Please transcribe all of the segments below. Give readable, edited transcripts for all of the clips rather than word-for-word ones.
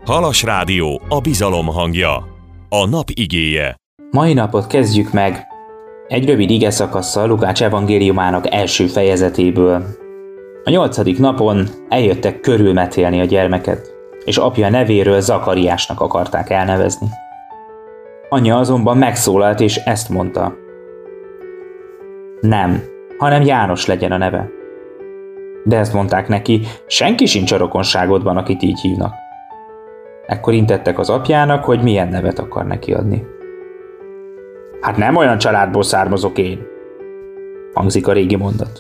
Halas Rádió, a bizalom hangja. A nap igéje. Mai napot kezdjük meg egy rövid igeszakasszal Lukács evangéliumának első fejezetéből. A 8. napon eljöttek körülmetélni a gyermeket, és apja nevéről Zakariásnak akarták elnevezni. Anyja azonban megszólalt, és ezt mondta: nem, hanem János legyen a neve. De ezt mondták neki: senki sincs a rokonságodban, akit így hívnak. Ekkor intettek az apjának, hogy milyen nevet akar neki adni. Hát nem olyan családból származok én, hangzik a régi mondat.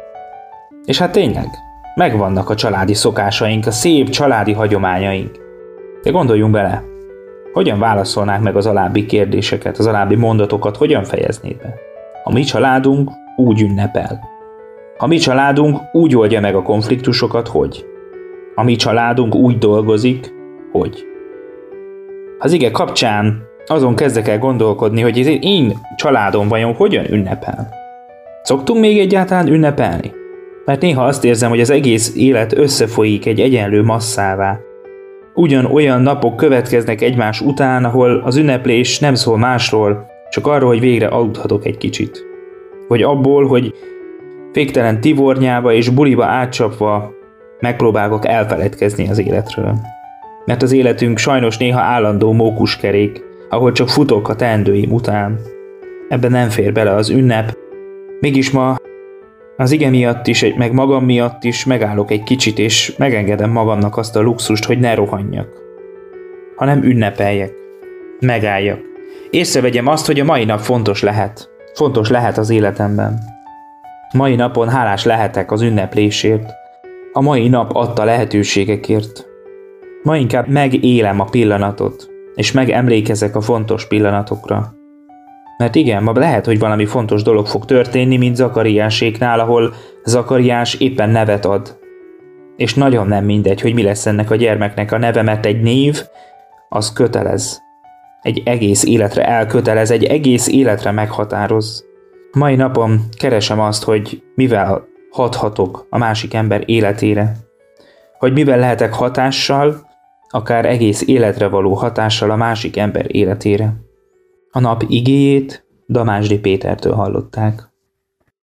És hát tényleg, megvannak a családi szokásaink, a szép családi hagyományaink. De gondoljunk bele, hogyan válaszolnák meg az alábbi kérdéseket, az alábbi mondatokat, hogyan fejeznéd be? A mi családunk úgy ünnepel. A mi családunk úgy oldja meg a konfliktusokat, hogy? A mi családunk úgy dolgozik, hogy? Az ige kapcsán azon kezdek el gondolkodni, hogy az én családom vajon hogyan ünnepel. Szoktunk még egyáltalán ünnepelni? Mert néha azt érzem, hogy az egész élet összefolyik egy egyenlő masszává. Ugyanolyan napok következnek egymás után, ahol az ünneplés nem szól másról, csak arról, hogy végre aludhatok egy kicsit. Vagy abból, hogy féktelen tivornyába és buliba átcsapva megpróbálok elfeledkezni az életről. Mert az életünk sajnos néha állandó mókuskerék, ahol csak futok a teendőim után. Ebben nem fér bele az ünnep. Mégis ma az ige miatt is, meg magam miatt is megállok egy kicsit, és megengedem magamnak azt a luxust, hogy ne rohanjak, hanem ünnepeljek, megálljak. Észrevegyem azt, hogy a mai nap fontos lehet. Fontos lehet az életemben. Mai napon hálás lehetek az ünneplésért, a mai nap adta lehetőségekért. Ma inkább megélem a pillanatot, és megemlékezek a fontos pillanatokra. Mert igen, ma lehet, hogy valami fontos dolog fog történni, mint Zakariáséknál, ahol Zakariás éppen nevet ad. És nagyon nem mindegy, hogy mi lesz ennek a gyermeknek a neve, mert egy név, az kötelez. Egy egész életre elkötelez, egy egész életre meghatároz. Mai napon keresem azt, hogy mivel hathatok a másik ember életére. Hogy mivel lehetek hatással, akár egész életre való hatással a másik ember életére. A nap igéjét Damásdi Pétertől hallották.